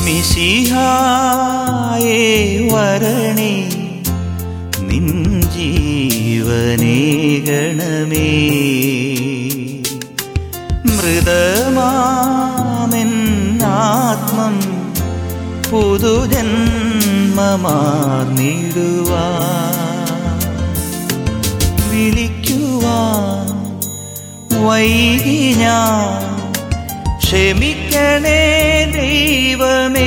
മിശിഹായേ വരണേ നിൻ ജീവനേകണമേ. മൃതമാമെന്നാത്മം പുതുജന്മമാർന്നിടുവാൻ വിളിക്കുവാൻ വൈകി ഞാൻ, ക്ഷമിക്കണേ ദൈവമേ.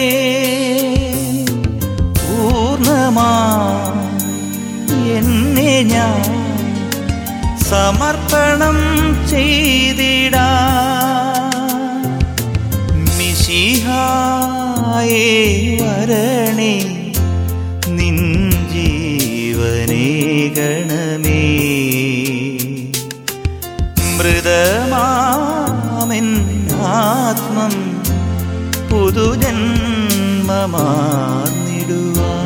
പൂർണ്ണമായി എന്നെ ഞാൻ സമർപ്പണം ചെയ്തിടാം. മിശിഹായേ വരണേ നിൻ ജീവനേകണമേ. മൃതമാമെന്നാത്മം പുതുജന്മമാർന്നിടുവാൻ.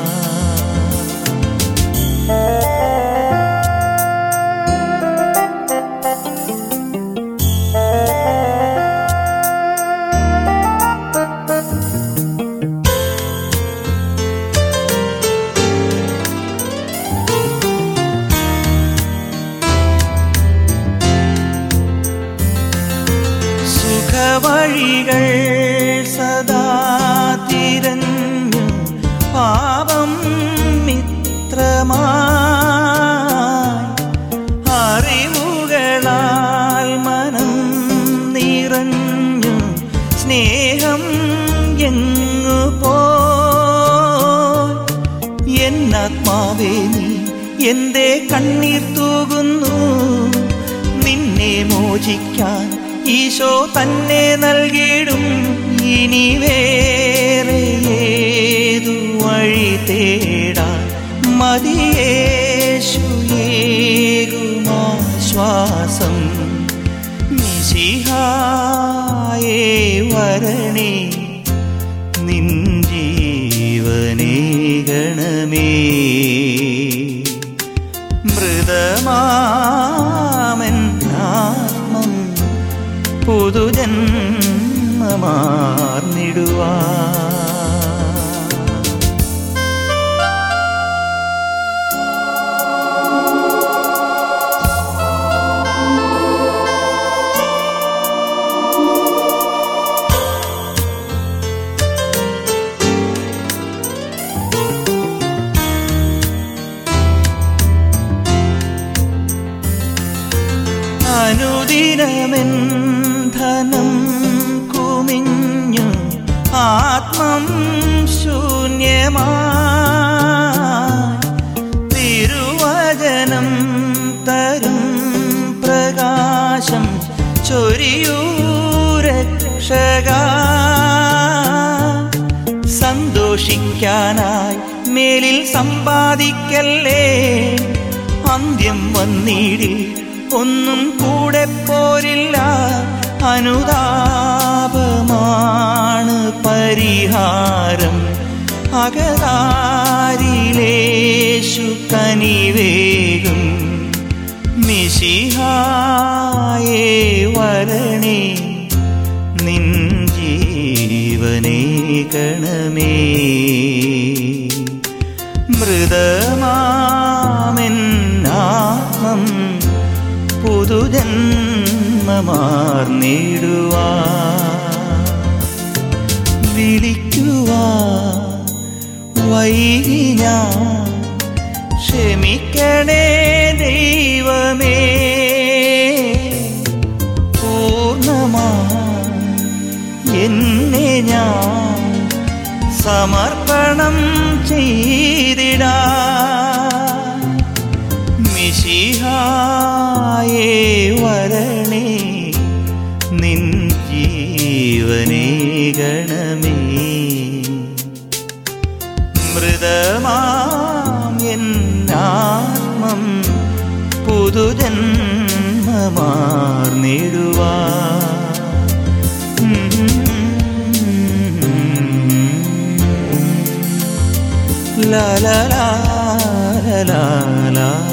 വഴികൾ സദാ തിരഞ്ഞു പാപം മിത്രമായി, അറിവുകളാൽ മനം നിറഞ്ഞു സ്നേഹം എങ്ങു പോയി. എന്നാത്മാവേ നീ എന്തേ കണ്ണീർ തൂകുന്നു? നിന്നെ മോചിക്കാൻ ഈശോ തന്നെ നൽകിടും. ഇനി വേറെ ഏതു വഴി തേടാൻ മതിയേശുയേകുമാശ്വാസം. മിശിഹായേ വരണേ നിൻ ജീവനേകണമേ. മൃതമാമെന്നാത്മം പുതുജന്മമാർന്നിടുവാൻ. അനുദിനമെൻ ധനം കുമിഞ്ഞു ആത്മം ശൂന്യമായി, തിരുവചനം തരും പ്രകാശം ചൊരിയൂ രക്ഷകാ. സന്തോഷിക്കാനായി മേലിൽ സമ്പാദിക്കല്ലേ, അന്ത്യം വന്നിടിൽ ഒന്നും കൂടെ പോരില്ല. അനുതാപമാണ് പരിഹാരം, അകതാരിലേശു കനിവേകും. മിശിഹായേ വരണേ നിൻ ജീവനേകണമേ. മൃതമാമെന്നാത്മം പുതുജന്മമാർന്നിടുവാൻ വിളിക്കുവാൻ വൈകി ഞാൻ, ക്ഷമിക്കണേ ദൈവമേ. പൂർണ്ണമായി എന്നെ ഞാൻ സമർപ്പണം ചെയ്തിടാം. മിശിഹായേ വരണേ നിൻ ജീവനേകണമേ. മൃതമാം എന്നാത്മം പുതുജന്മമാർന്നിടുവാൻ. ലാ ലാ ലാ ലാ ലാ.